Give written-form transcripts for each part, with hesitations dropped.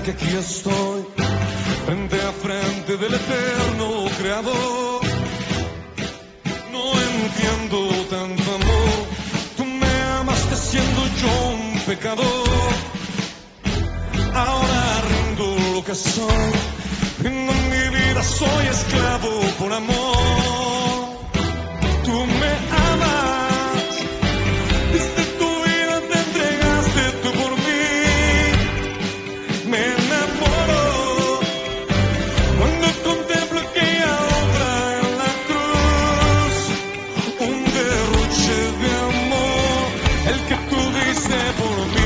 que aquí estoy, frente a frente del eterno creador. No entiendo tanto amor, tú me amaste siendo yo un pecador. Ahora rindo lo que soy, rindo mi vida, soy esclavo por amor. Tú me amas, diste tu vida, te entregaste tú por mí. Me enamoro cuando contemplo aquella obra en la cruz. Un derroche de amor, el que tú diste por mí.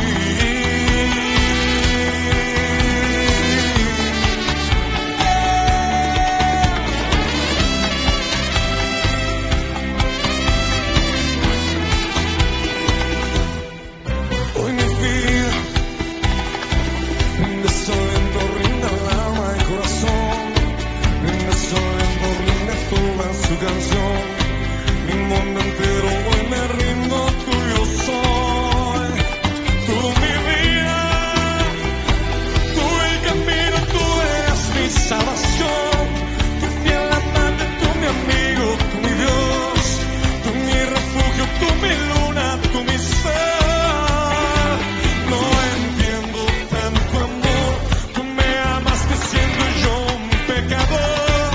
Tu canción, mi mundo entero hoy me rindo, tuyo soy. Tú mi vida, tú el camino, tú eres mi salvación. Tu fiel amante, tú mi amigo, tú mi Dios. Tú mi refugio, tú mi luna, tú mi sol. No entiendo tanto amor, tú me amaste siendo yo un pecador.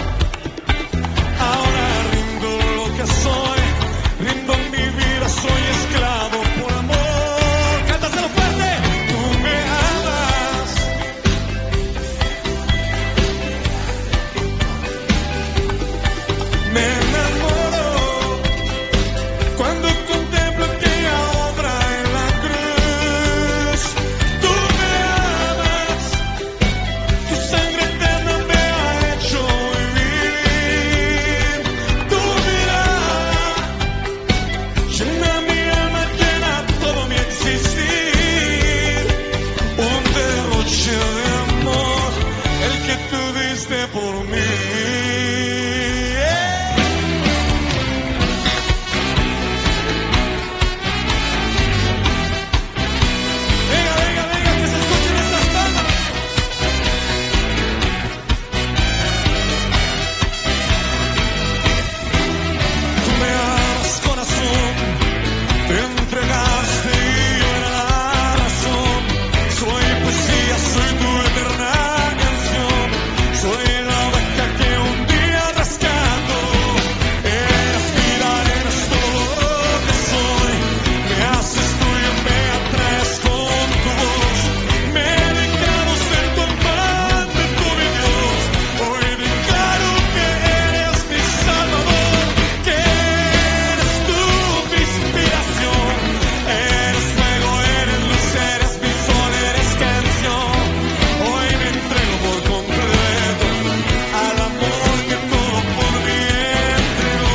Soy, rindo mi vida, soy esclavo por amor. Cántaselo fuerte. Tú me amas, me enamoro cuando contemplo aquella obra en la cruz. Tú me amas, tu sangre eterna me ha hecho vivir. Tú llena mi alma, llena todo mi existir. Un derroche de amor, el que tú diste por mí. Venga, venga, venga, que se escuchen esas palmas. Tú me amas, corazón. Te entregaste y yo era la razón. Soy poesía, soy tu eterna canción. Soy la oveja que un día rescato. Eres mi arena, es todo lo que soy. Me haces tuyo, me atraes con tu voz. Me declaro ser tu amante, tú mi Dios. Hoy declaro que eres mi salvador, que eres tú mi inspiración. Eres fuego, eres luz, eres mi sol, eres canción. Hoy me entrego por completo al amor que todo por mí entregó.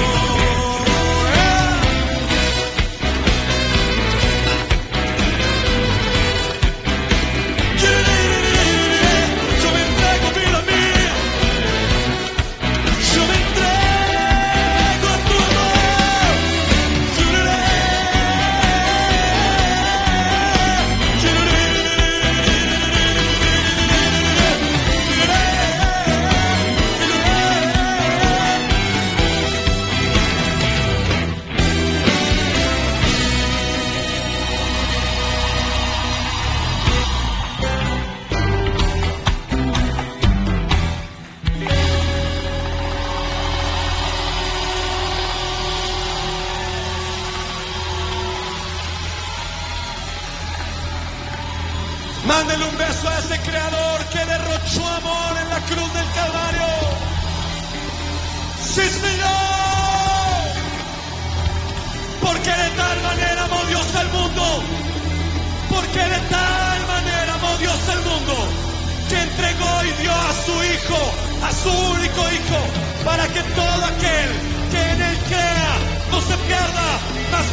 Yo me entrego, vida mía. Yo me entrego a tu amor. Mándele un beso a ese creador que derrochó amor en la cruz del Calvario. ¡Sí, Señor! Porque de tal manera amó Dios al mundo. Porque de tal manera amó Dios al mundo, que entregó y dio a su Hijo, a su único Hijo, para que todo aquel que en Él crea no se pierda, mas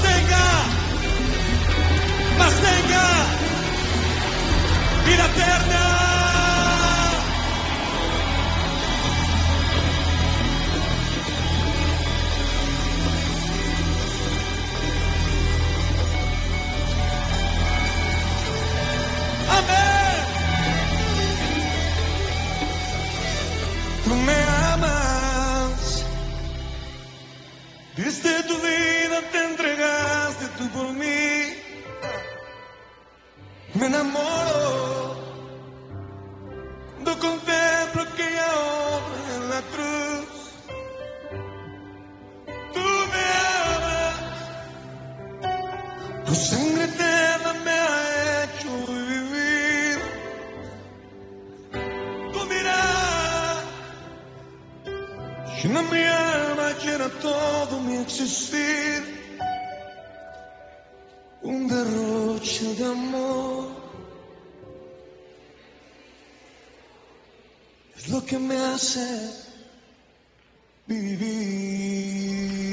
tenga vida eterna. Amén. Tu sangre eterna me ha hecho vivir. Tu mirada llena mi alma, llena todo mi existir. Un derroche de amor es lo que me hace vivir.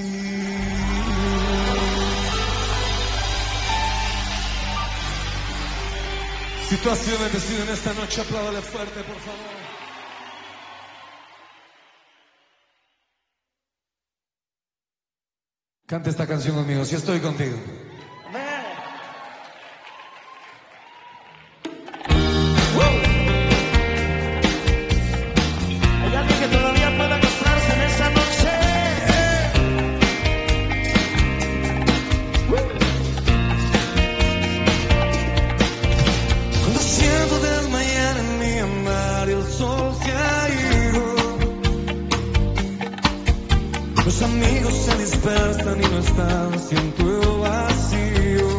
Si tú has sido bendecido en esta noche, apláudale fuerte, por favor. Canta esta canción conmigo, si estoy contigo. Hay alguien que todavía pueda mostrarse en esa noche. Cuando siento desmayar en mi amar y el sol se ha ido, los amigos se dispersan y no están, siento el vacío.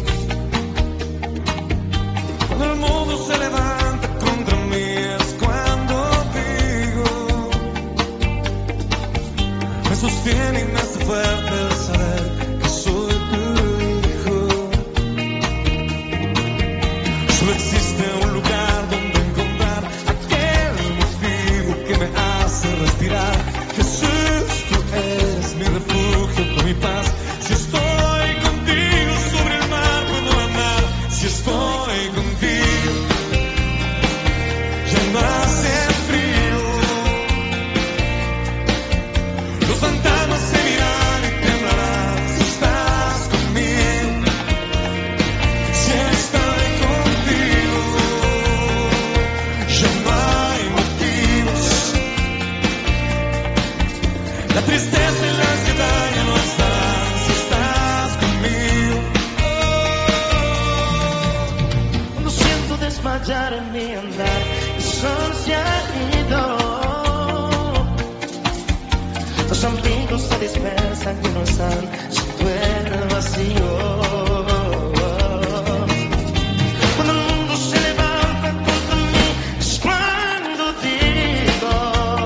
Cuando el mundo se levanta contra mí es cuando digo, me sostiene y me hace fuerte el saber que soy tu hijo. Solo existe un lugar donde encontrar aquel motivo que me hace respirar. Jesús, tú eres mi refugio, tú mi paz. Si estoy contigo sobre el mar puedo andar. Si estoy contigo ya no hace frío. Los fantasmas se miran y temblarán si estás conmigo. Si estoy contigo ya no hay motivos. La tristeza y la ansiedad ya no están si estás conmigo. Cuando siento desmayar en mi andar, el sol se ha ido. Los amigos se dispersan y no están, siento el vacío. Cuando el mundo se levanta contra mí, es cuando digo,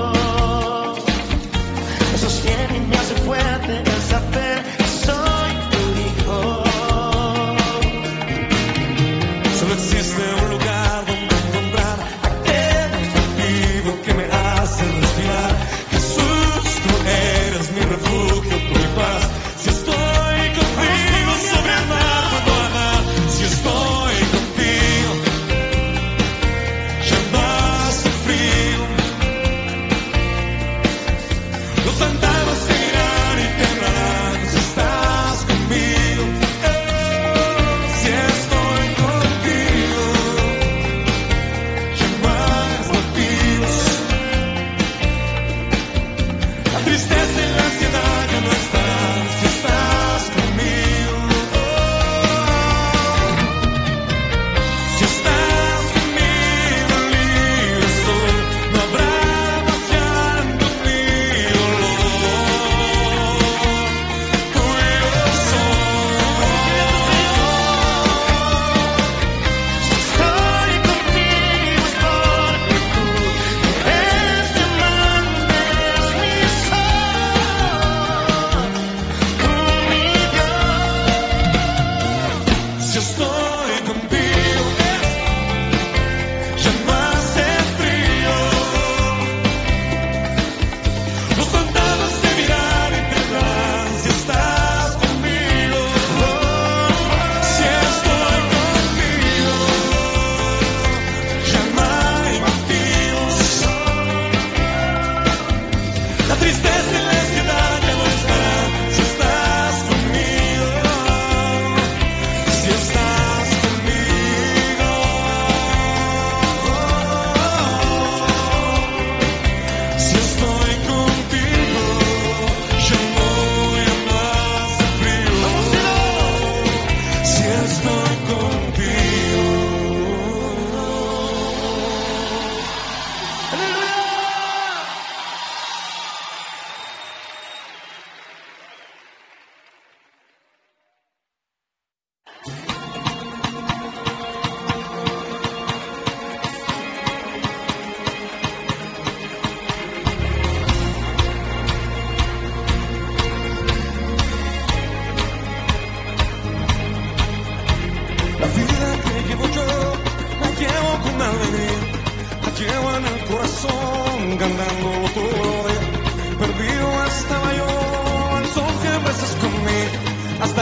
me sostiene y me hace fuerte el saber que soy tu hijo. Solo existe un lugar donde encontrar aquel motivo que me hace respirar. Jesús, tú eres mi refugio, tú mi paz. Si estoy contigo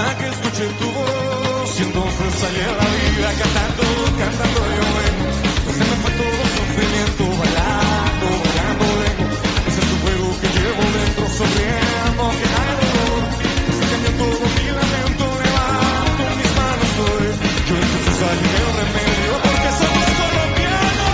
hasta que escuché tu voz y entonces salí a la vida cantando, cantando yo vengo, pues se me fue todo el sufrimiento, bailando, bailando vengo, ese es tu fuego que llevo dentro, sonriendo que hay dolor, pues se cambió todo mi lamento, levanto mis manos hoy, yo en Jesús hallé el remedio, porque somos colombianos.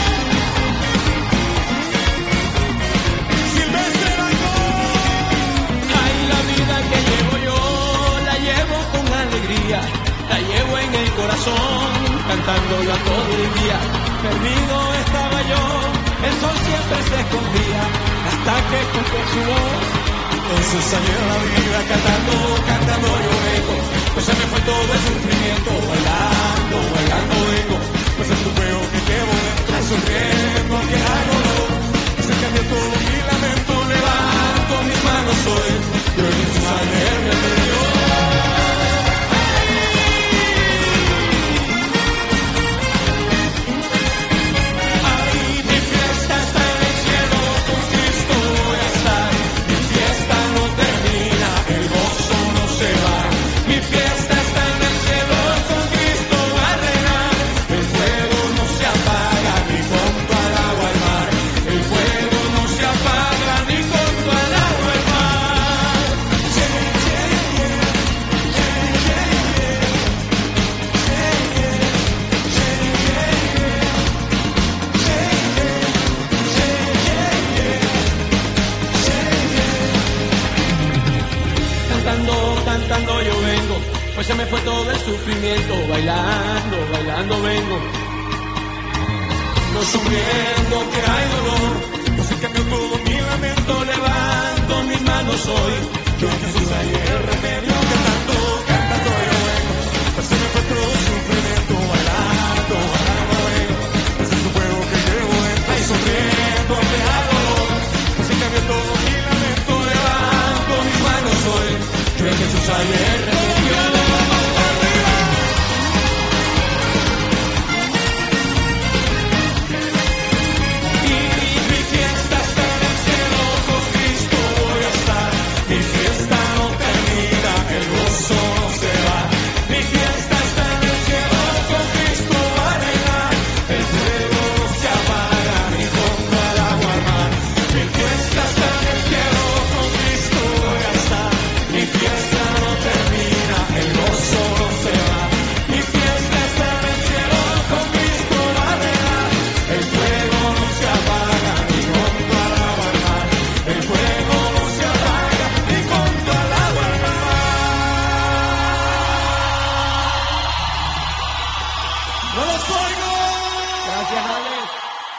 Silvestre Dangond. Ay, la vida que llevo yo, la llevo con alegría, la llevo en el corazón, cantándola todo el día. Perdido estaba yo, el sol siempre se escondía, hasta que escuché su voz. Entonces salí a la vida cantando, cantando yo vengo, pues se me fue todo el sufrimiento, bailando, bailando vengo, pues es tu fuego que llevo dentro, sonriendo que hay dolor, se cambió todo mi lamento, levanto mis manos hoy, yo en Jesús hallé el remedio. Ay, mi fiesta está en el cielo, con Cristo voy a estar, mi fiesta no termina, el gozo no se va, mi fiesta está en el cielo, con Cristo va a reinar, el fuego no se apaga ni junto al agua al mar, el fuego no se apaga ni junto al agua al mar. Cantando, cantando yo vengo, pues se me fue todo el sufrimiento, bailando, bailando vengo. No sufriendo que hay dolor, pues se cambió todo mi lamento, levanto mis manos hoy, yo en Jesús hallé el remedio, cantando, cantando yo vengo, pues se me fue todo el sufrimiento, bailando, bailando vengo, pues es tu fuego que llevo dentro, sonriendo que hay dolor, pues se cambió todo mi lamento, levanto mis manos hoy, yo en Jesús hallé el remedio. Mi fiesta está en el cielo, con Cristo voy a estar. Mi fiesta no termina, el gozo no se va. Mi fiesta está en el cielo, con Cristo va a reinar. El fuego no se apaga ni junto al agua al mar. Mi fiesta está en el cielo, con Cristo voy a estar. Mi fiesta no termina, el gozo no se va. Mi fiesta está en el cielo, con Cristo va a reinar. El fuego no se apaga ni junto al agua al mar. El fuego no se apaga ni junto al agua al mar. ¡No los oigo! Gracias, Alex.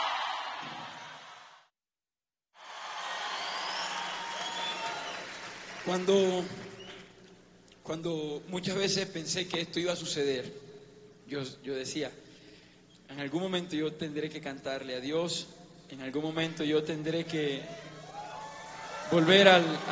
Cuando muchas veces pensé que esto iba a suceder, yo decía, en algún momento yo tendré que cantarle a Dios, en algún momento yo tendré que volver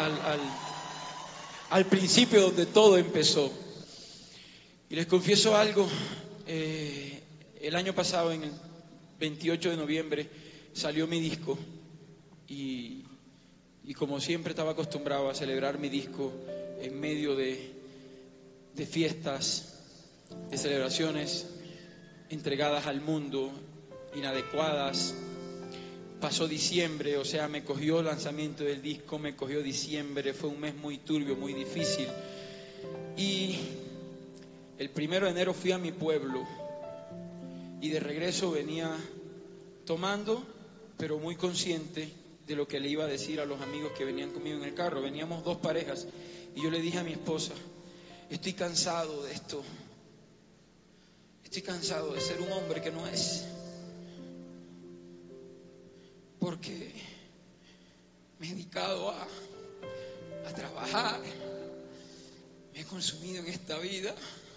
al principio donde todo empezó. Y les confieso algo, el año pasado, en el 28 de noviembre, salió mi disco y como siempre estaba acostumbrado a celebrar mi disco en medio de fiestas, de celebraciones entregadas al mundo, inadecuadas. Pasó diciembre, o sea, me cogió el lanzamiento del disco, me cogió diciembre, fue un mes muy turbio, muy difícil. Y el 1 de enero fui a mi pueblo y de regreso venía tomando, pero muy consciente de lo que le iba a decir a los amigos que venían conmigo en el carro. Veníamos dos parejas y yo le dije a mi esposa, estoy cansado de esto, estoy cansado de ser un hombre que no es, porque me he dedicado a trabajar, me he consumido en esta vida.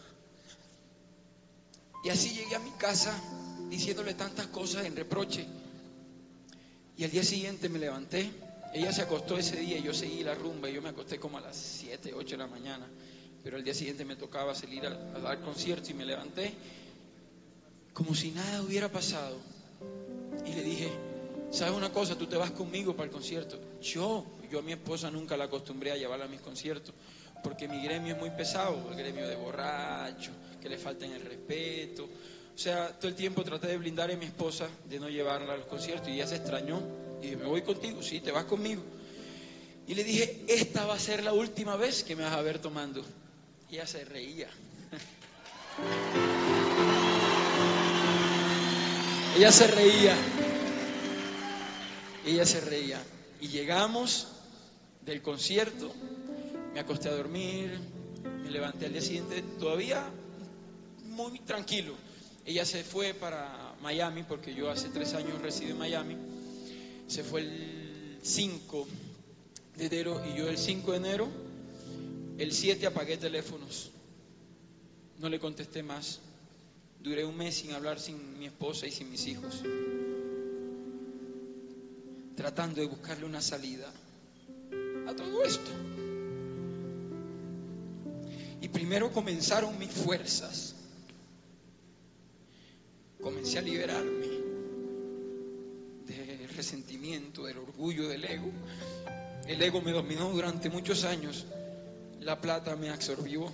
Y así llegué a mi casa diciéndole tantas cosas en reproche. Y al día siguiente me levanté, ella se acostó ese día y yo seguí la rumba y yo me acosté como a las 7, 8 de la mañana. Pero al día siguiente me tocaba salir a dar concierto y me levanté como si nada hubiera pasado. Y le dije, ¿sabes una cosa? Tú te vas conmigo para el concierto. Yo a mi esposa nunca la acostumbré a llevarla a mis conciertos, porque mi gremio es muy pesado, el gremio de borracho, que le falten el respeto. O sea, todo el tiempo traté de blindar a mi esposa, de no llevarla a los conciertos, y ella se extrañó. Y dije, ¿me voy contigo? Sí, te vas conmigo. Y le dije, esta va a ser la última vez que me vas a ver tomando. Y ella se reía. Ella se reía. Ella se reía. Y llegamos del concierto, me acosté a dormir, me levanté al día siguiente todavía muy tranquilo. Ella se fue para Miami, porque yo hace 3 años resido en Miami. Se fue el 5 de enero y yo el 5 de enero, el 7 apagué teléfonos. No le contesté más. Duré un mes sin hablar sin mi esposa y sin mis hijos, tratando de buscarle una salida a todo esto. Y primero comenzaron mis fuerzas. Comencé a liberarme del resentimiento, del orgullo, del ego. El ego me dominó durante muchos años. La plata me absorbió.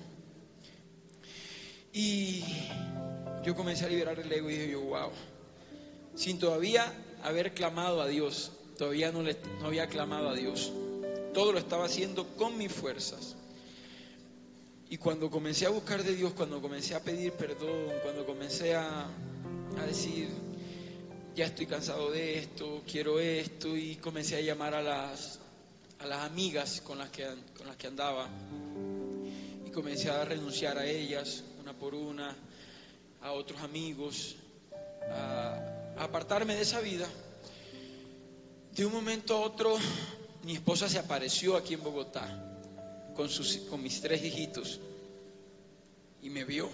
Y yo comencé a liberar el ego y dije yo, wow, sin todavía haber clamado a Dios, todavía no había clamado a Dios. Todo lo estaba haciendo con mis fuerzas. Y cuando comencé a buscar de Dios, cuando comencé a pedir perdón, cuando comencé a decir, ya estoy cansado de esto, quiero esto, y comencé a llamar a las amigas con las que andaba, y comencé a renunciar a ellas, una por una, a otros amigos, a apartarme de esa vida. De un momento a otro, mi esposa se apareció aquí en Bogotá con mis 3 hijitos y me vio.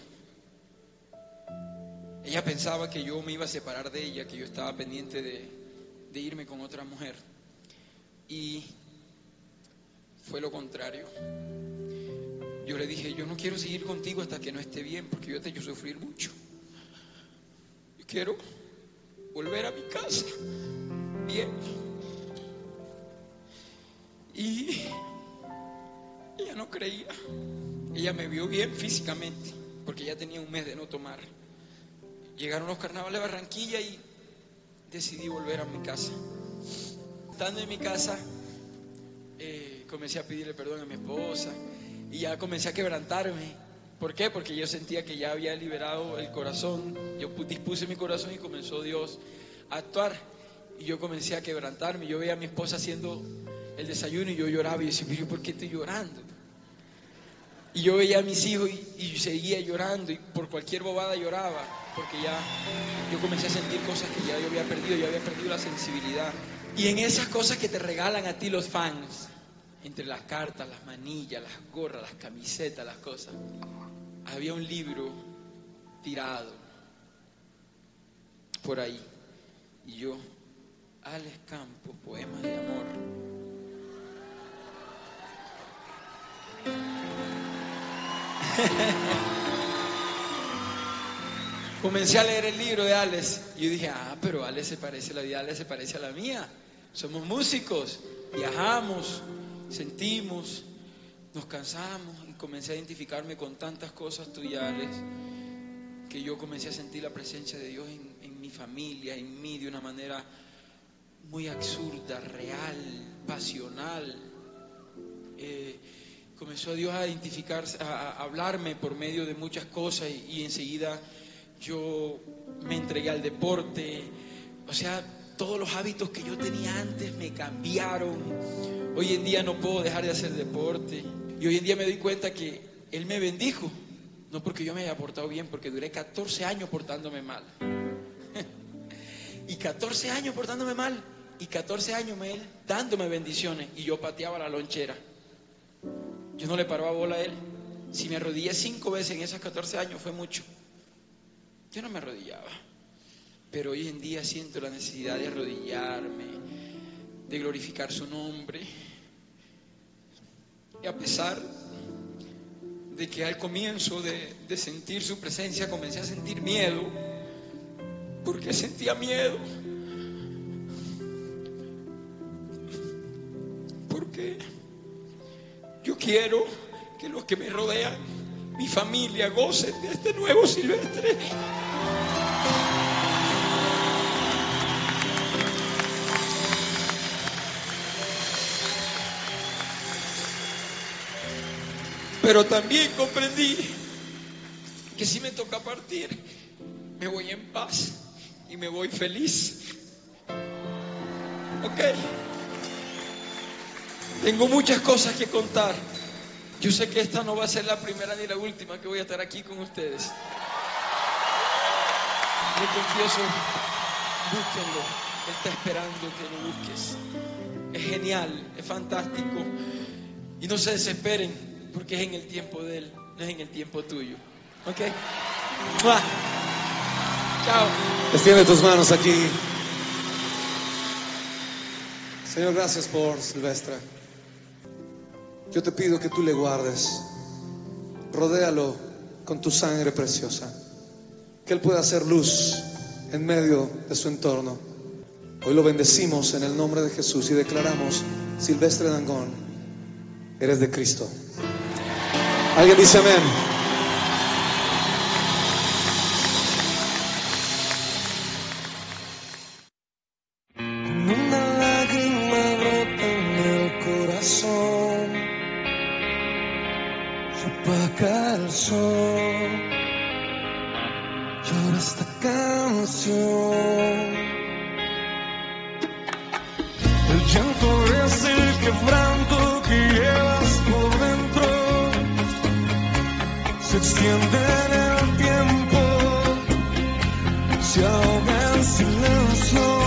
Ella pensaba que yo me iba a separar de ella, que yo estaba pendiente de irme con otra mujer, y fue lo contrario. Yo le dije, yo no quiero seguir contigo hasta que no esté bien, porque yo te he hecho sufrir mucho. Yo quiero volver a mi casa bien. Y ella no creía. Ella me vio bien físicamente, porque ya tenía un mes de no tomar. Llegaron los carnavales de Barranquilla y decidí volver a mi casa. Estando en mi casa, comencé a pedirle perdón a mi esposa y ya comencé a quebrantarme. ¿Por qué? Porque yo sentía que ya había liberado el corazón. Yo dispuse mi corazón y comenzó Dios a actuar. Y yo comencé a quebrantarme. Yo veía a mi esposa haciendo el desayuno y yo lloraba y decía, pero ¿por qué estoy llorando? Y yo veía a mis hijos y seguía llorando, y por cualquier bobada lloraba, porque ya yo comencé a sentir cosas que ya yo había perdido la sensibilidad. Y en esas cosas que te regalan a ti los fans, entre las cartas, las manillas, las gorras, las camisetas, las cosas, había un libro tirado por ahí, y yo, Alex Campos, poemas de amor. Comencé a leer el libro de Alex y yo dije, pero Alex se parece, la vida de Alex se parece a la mía. Somos músicos, viajamos, sentimos, nos cansamos, y comencé a identificarme con tantas cosas tuyas, Alex, que yo comencé a sentir la presencia de Dios en mi familia, en mí, de una manera muy absurda, real, pasional. Comenzó Dios a identificarse, a hablarme por medio de muchas cosas, y enseguida yo me entregué al deporte. O sea, todos los hábitos que yo tenía antes me cambiaron. Hoy en día no puedo dejar de hacer deporte, y hoy en día me doy cuenta que Él me bendijo, no porque yo me haya portado bien, porque duré 14 años portándome mal. Y 14 años portándome mal, y 14 años Él dándome bendiciones, y yo pateaba la lonchera. Yo no le paraba bola a Él. Si me arrodillé 5 veces en esos 14 años fue mucho. Yo no me arrodillaba. Pero hoy en día siento la necesidad de arrodillarme, de glorificar su nombre. Y a pesar de que al comienzo de sentir su presencia comencé a sentir miedo, porque sentía miedo. Porque yo quiero que los que me rodean, mi familia, gocen de este nuevo Silvestre. Pero también comprendí que si me toca partir, me voy en paz y me voy feliz. Ok. Tengo muchas cosas que contar. Yo sé que esta no va a ser la primera ni la última que voy a estar aquí con ustedes. Le confieso, búsquenlo. Él está esperando que lo busques. Es genial, es fantástico. Y no se desesperen, porque es en el tiempo de Él, no es en el tiempo tuyo. ¿Ok? ¡Mua! Chao. Extiende tus manos aquí. Señor, gracias por Silvestre. Yo te pido que tú le guardes. Rodéalo con tu sangre preciosa. Que Él pueda hacer luz en medio de su entorno. Hoy lo bendecimos en el nombre de Jesús y declaramos: Silvestre Dangond, eres de Cristo. ¿Alguien dice amén? Con una lágrima brota en el corazón, se apaga el sol, llora esta canción. El llanto es el quebranto que llevas por dentro, se extiende en el tiempo, se ahoga en silencio,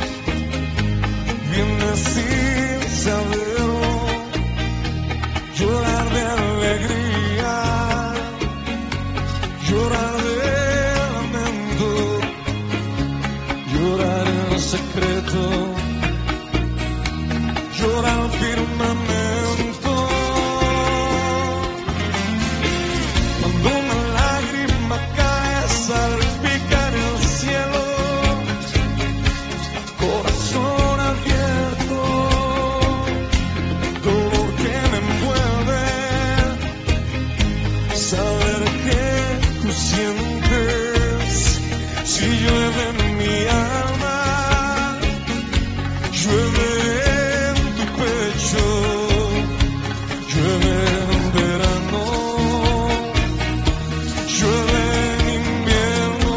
viene sin saberlo, llorar de alegría, llorar de lamento, llorar en secreto, llorar al firmamento. Cuando una lágrima cae, salpica en el cielo, corazón abierto, dolor que me envuelve, saber que tú sientes, si llueve en mi alma, llueve en tu pecho, llueve en verano, llueve en invierno.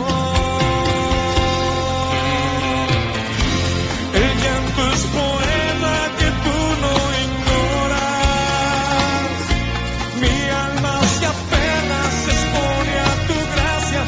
El llanto es poema que tú no ignoras. Mi alma se apenas se expone a tu gracia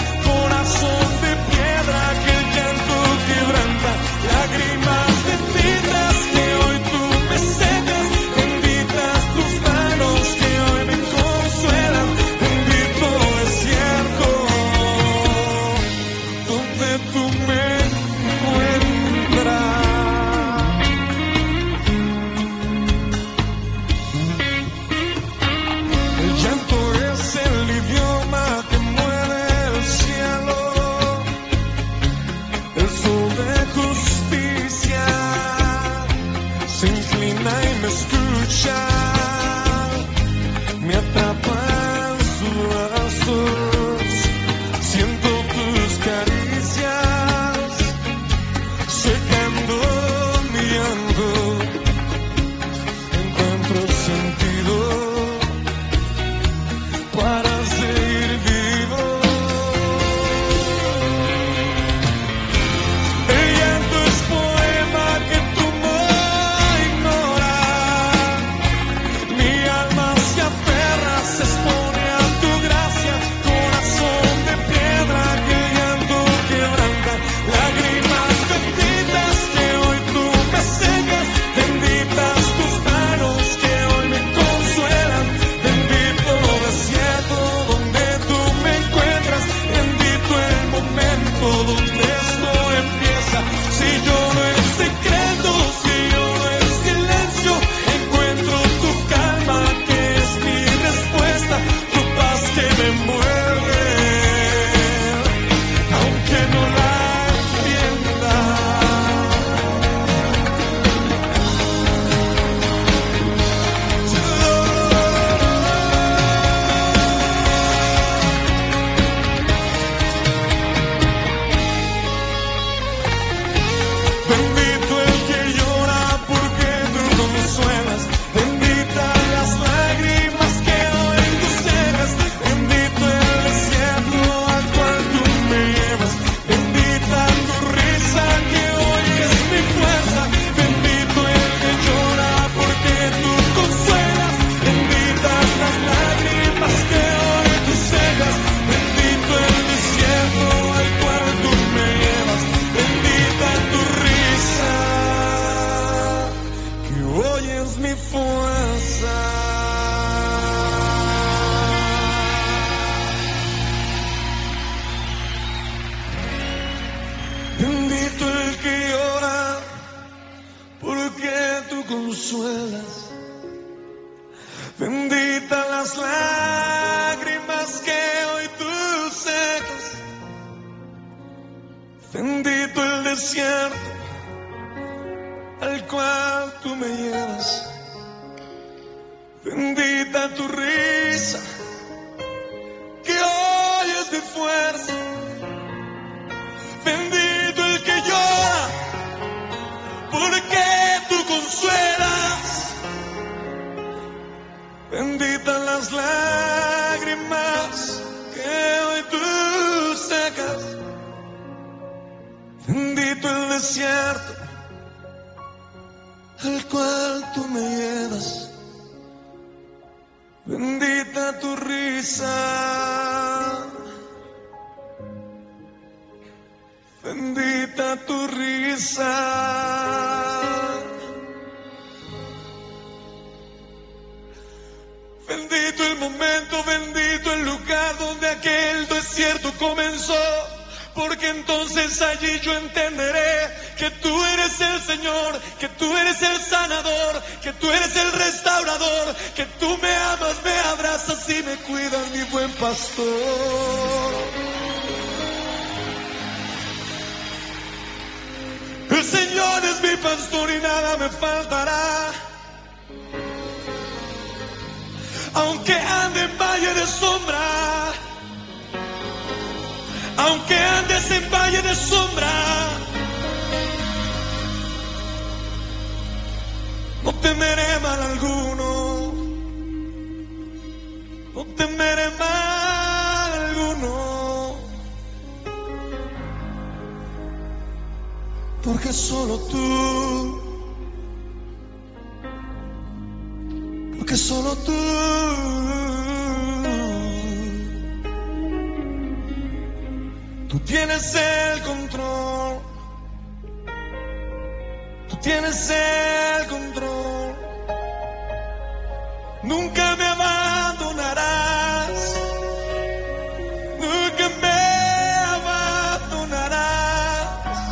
desierto al cual tú me llevas. Bendita tu risa, que hoy es de fuerza. Bendito el que llora, porque tú consuelas. Benditas las lágrimas que hoy tú secas. Bendito el desierto al cual tú me llevas. Bendita tu risa, bendita tu risa. Bendito el momento, bendito el lugar donde aquel desierto comenzó, porque entonces allí yo entenderé que tú eres el Señor, que tú eres el sanador, que tú eres el restaurador, que tú me amas, me abrazas y me cuidas, mi buen pastor. El Señor es mi pastor y nada me faltará. Aunque ande en valle de sombra, aunque andes en valle de sombra, no temeré mal alguno, no temeré mal alguno, porque solo tú, porque solo tú tienes el control, tú tienes el control. Nunca me abandonarás, nunca me abandonarás.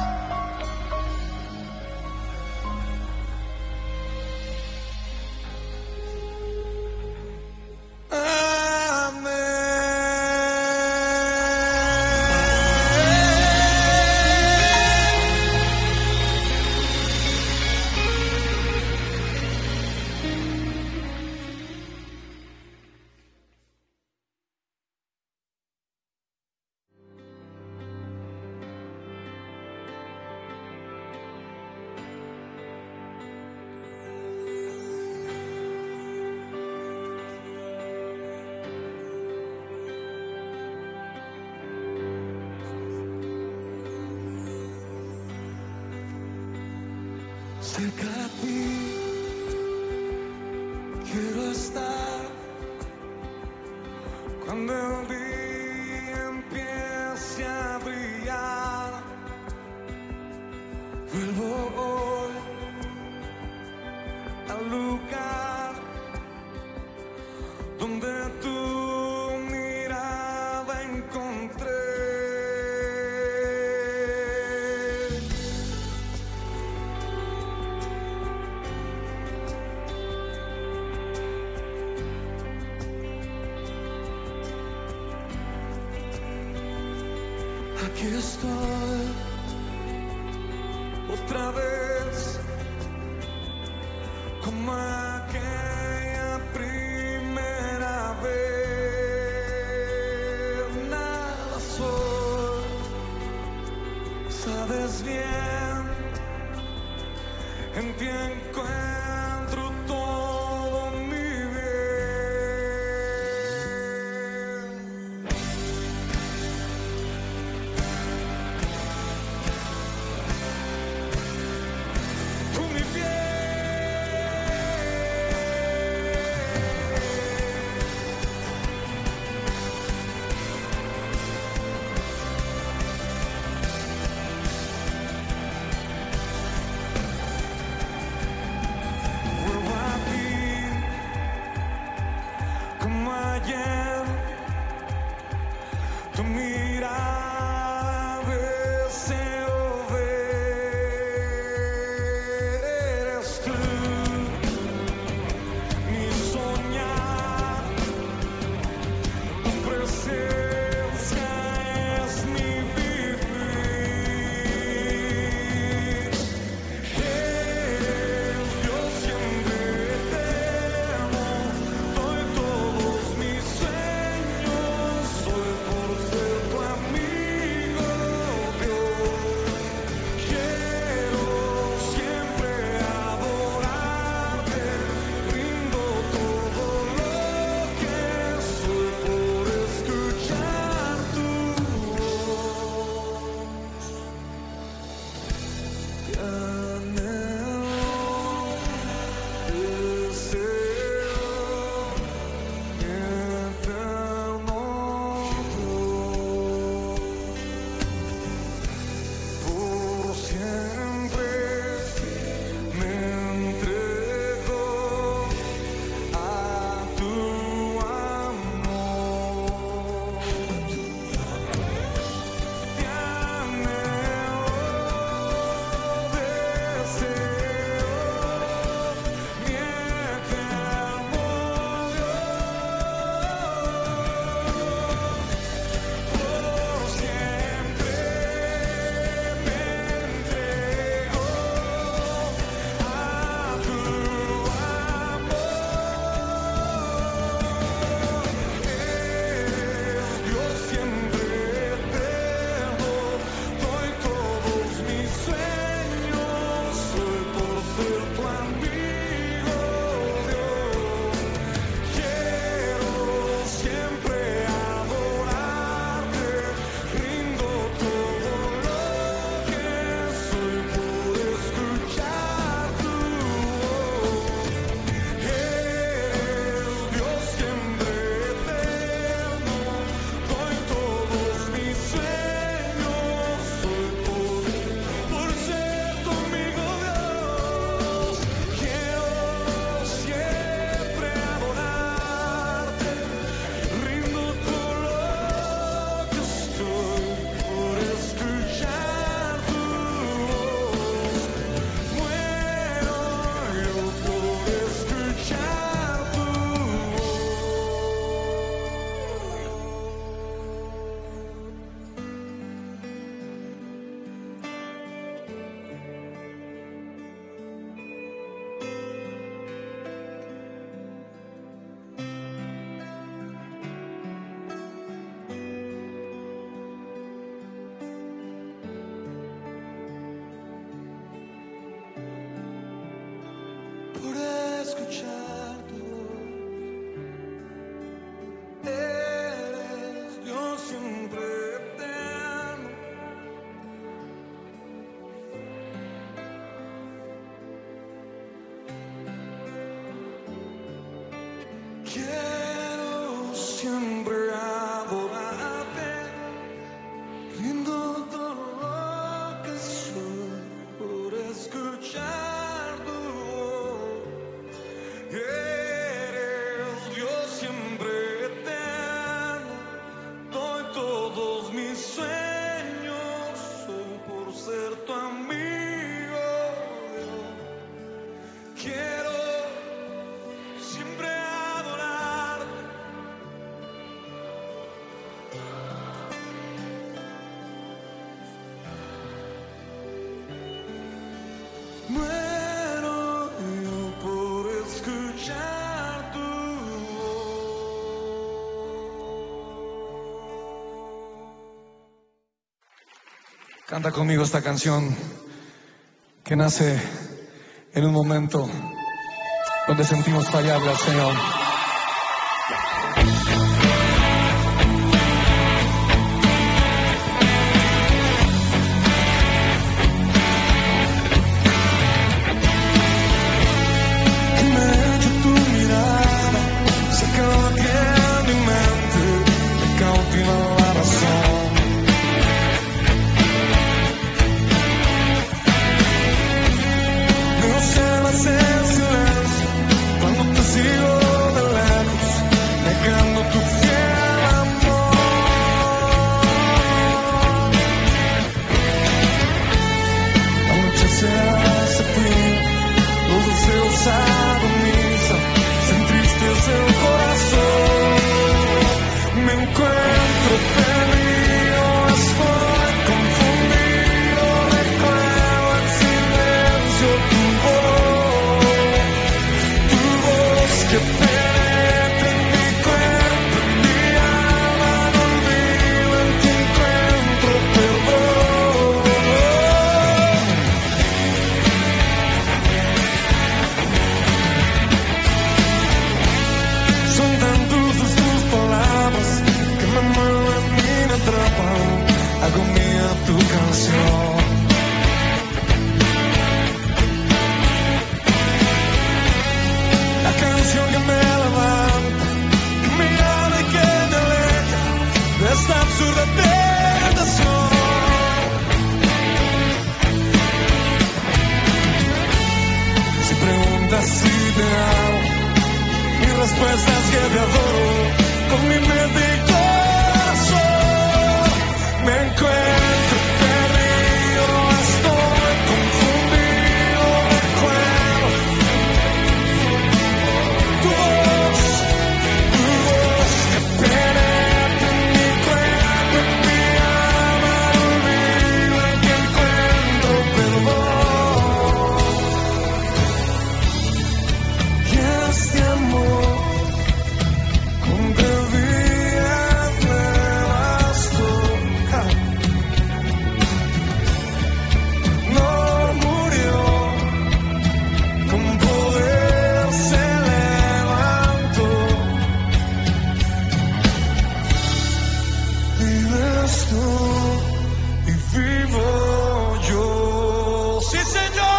Cerca de ti quiero estar cuando el día empiece a brillar. Vuelvo hoy al lugar donde tu mirada encontré. Aquí estoy otra vez, como aquella primera vez. Nada soy, sabes bien, en ti encuentro todo mi bien. Tu mirada deseo ver, eres tú mi soñar, tu presencia es mi vivir. por escuchar tu voz. Eres Dios siempre eterno. Quiero siempre adorarte, rindo todo lo que soy por escuchar tu voz. Eres Dios siempre eterno, doy todos mis sueños solo por ser tu amigo, Dios. Quiero siempre adorarte. Muero yo por escuchar tu voz. Canta conmigo esta canción que nace en un momento donde sentimos fallarle al Señor. Que me eche tu mirada, se queda aquí en mi mente, me cautiva la razón. No sé hacer silencio cuando te sigo de lejos, negando tu fiel amor. La noche se hace fría, los deseos agonizan, se entristece el corazón. Me encuentro perdido, estoy confundido, recuerdo en silencio tu voz que penetra en mi cuerpo, en mi alma, no olvido en tu encuentro perdón. Son tan dulces tus palabras que me mueven y me atrapan, hago mía tu canción. La canción que me levanta, que me llama y que me aleja de esta absurda tentación. Si preguntas si te amo, mi respuesta es que te adoro con mi mente y corazón. Me encuentro perdido, estoy confundido, recuerdo tu voz que penetra en mi cuerpo, en mi alma, no olvido en que encuentro perdón. Y este amor con bebidas me bastó. No murió, con poder se levantó. Vives tú y vivo yo. ¡Sí, Señor!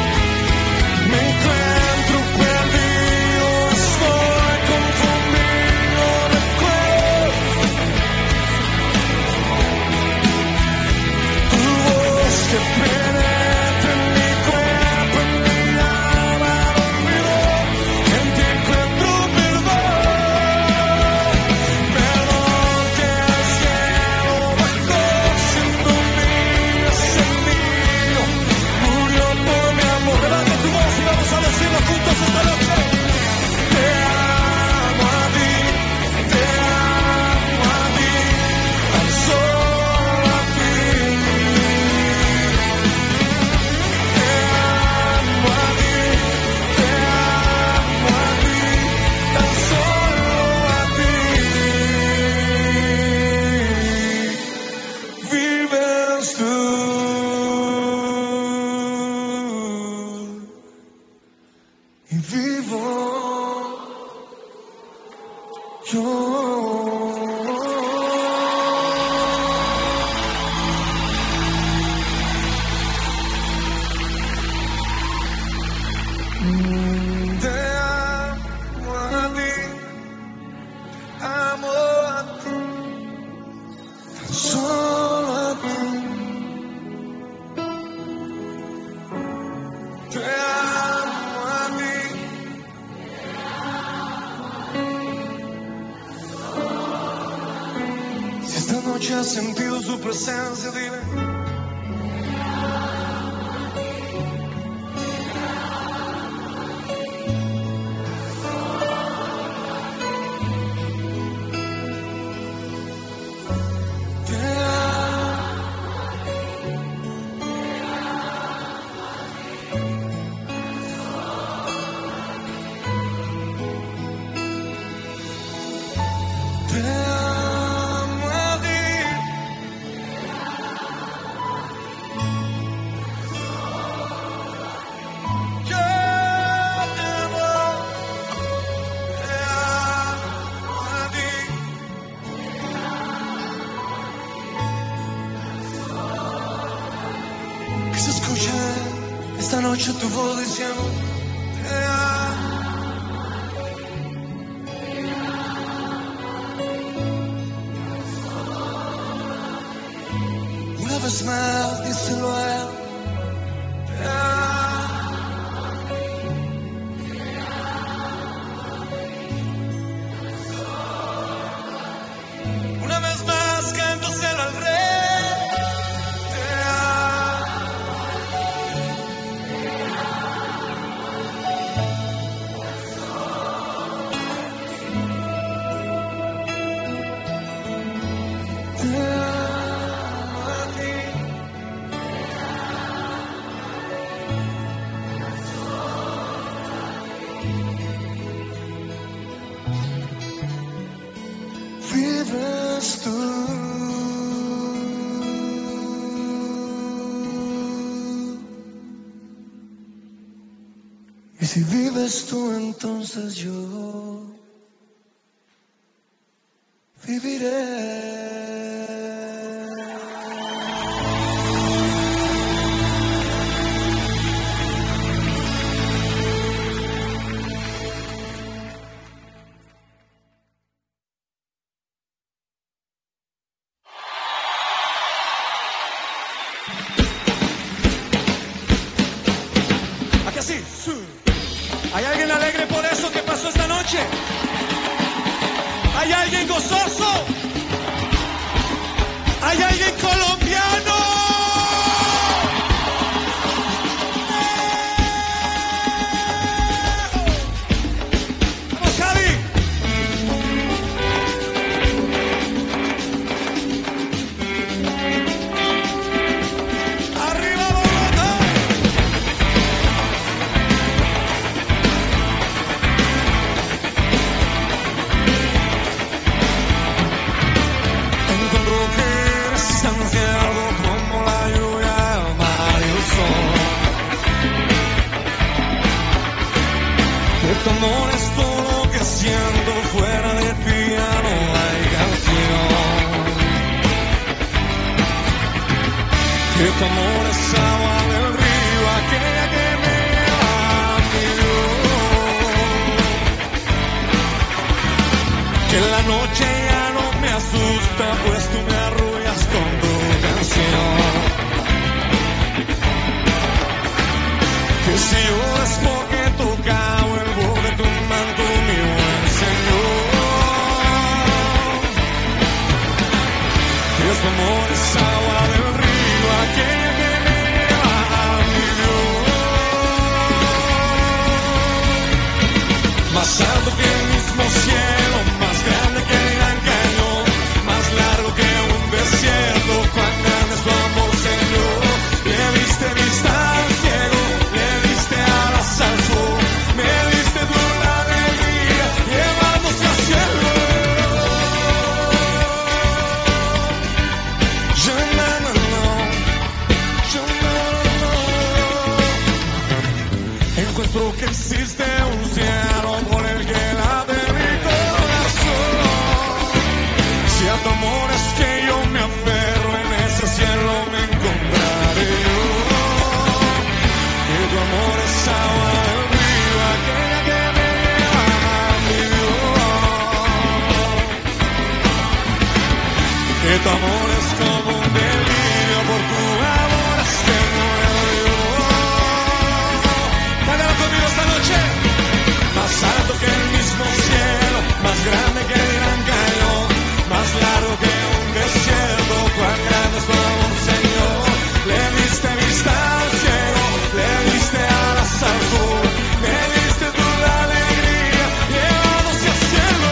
Me encuentro perdido, estoy confundido, Has sentido su presencia, dile. Esta noche tu voz diciendo te amo. Una vez más, díselo a él. Te amo. Una vez más, cántaselo al rey. Vives tú. Y si vives tú, entonces yo viviré. ¿Hay alguien alegre por eso que pasó esta noche? ¿Hay alguien gozoso? ¿Hay alguien colombiano? ¡Vamos, Javi! ¡Arriba, Bogotá! Tu amor es todo lo que siento, fuera del piano hay canción. Que tu amor es agua del río, aquella que me lleva a mi Dios. Que la noche ya no me asusta, pues tú me arrullas con tu canción. Que si lloras porque tocaba el borde tu manto, mi buen Señor. Que tu amor es agua del río, aquella que me lleva a mi Dios. Más alto que el mismo cielo, más grande que el gran cañón, más largo que un desierto, cuán grande es tu amor, Señor. Le diste vista al cielo, le diste alas al sol, me diste tu alegría, llevarnos al cielo. Yo no encuentro que existe un cielo por el que la dedico. que tu amor es como un delirio, por tu amor es que muero yo. Cántalo conmigo esta noche. Más alto que el mismo cielo, más grande que el gran cañón, más largo que un desierto, cuán grande es tu amor, Señor. Le diste vista al cielo, le diste alas al sur, me diste tú la alegría, llevándose al cielo.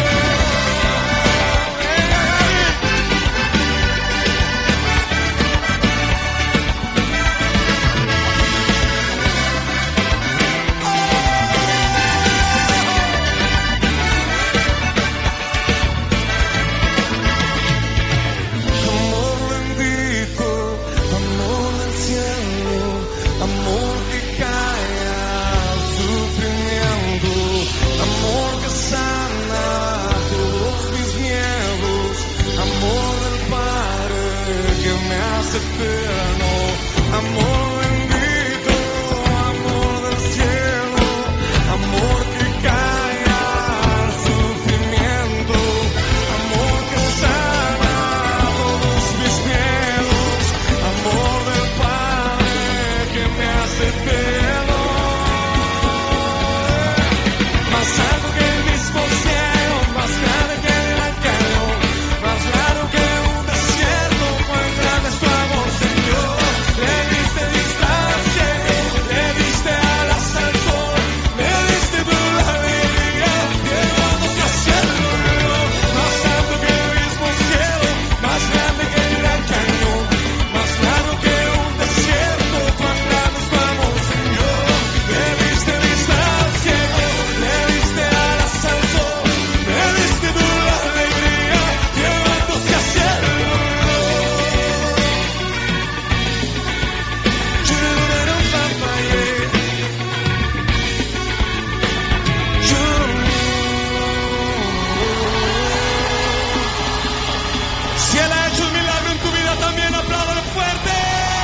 Eterno, amor bendito, amor del cielo, amor que cae al sufrimiento, amor que sana todos mis miedos, amor del Padre que me hace eterno. Más alto que el mismo cielo, más grande que el gran cañón, más largo que un desierto, cuán grande es tu amor, Señor. Le diste vista al cielo, le diste alas al sol, me diste tú la alegría, llevándose al cielo. Más alto que el mismo cielo, más grande que el gran cañón, más largo que un desierto, cuán grande es tu amor, Señor. Le diste vista al cielo, le diste alas al sol, me diste tú la alegría, llevándose al cielo. Si Él ha hecho un milagro en tu vida, también apláudalo fuerte.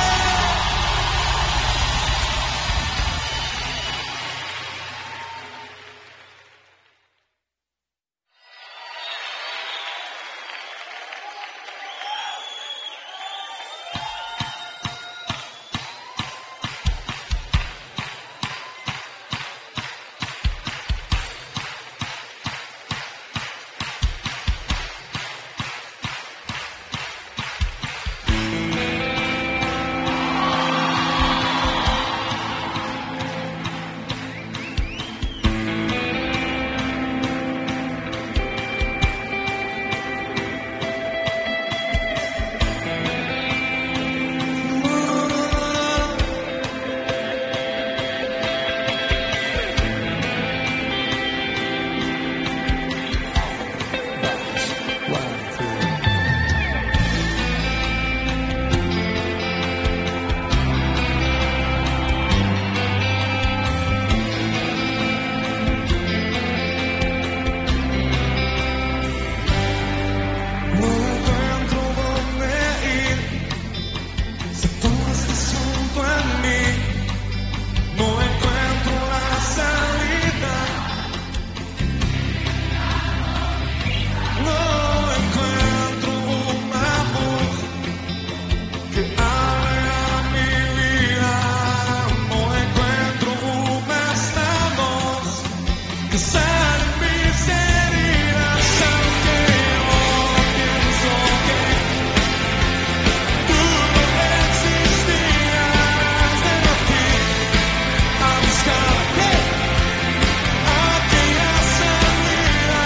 No encuentro dónde ir, si tú estás junto a mí, no encuentro la salida, no encuentro una voz que hable a mi vida, no encuentro una voz que sane mis heridas, aunque yo pienso que tú no existías, ven aquí a buscar aquella salida,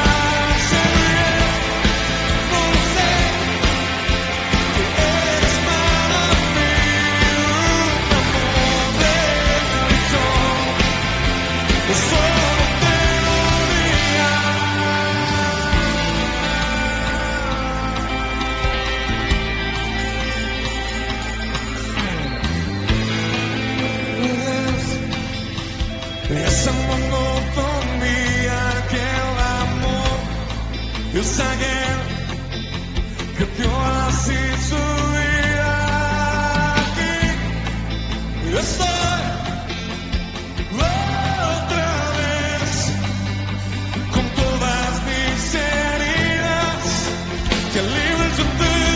no sé que eres para mí un amor de razón, yo solo te lo diría. Esa monotonía que el amor es aquel que dio así su vida aquí. Yo estoy otra vez con todas mis heridas que libres de ti.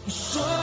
Soy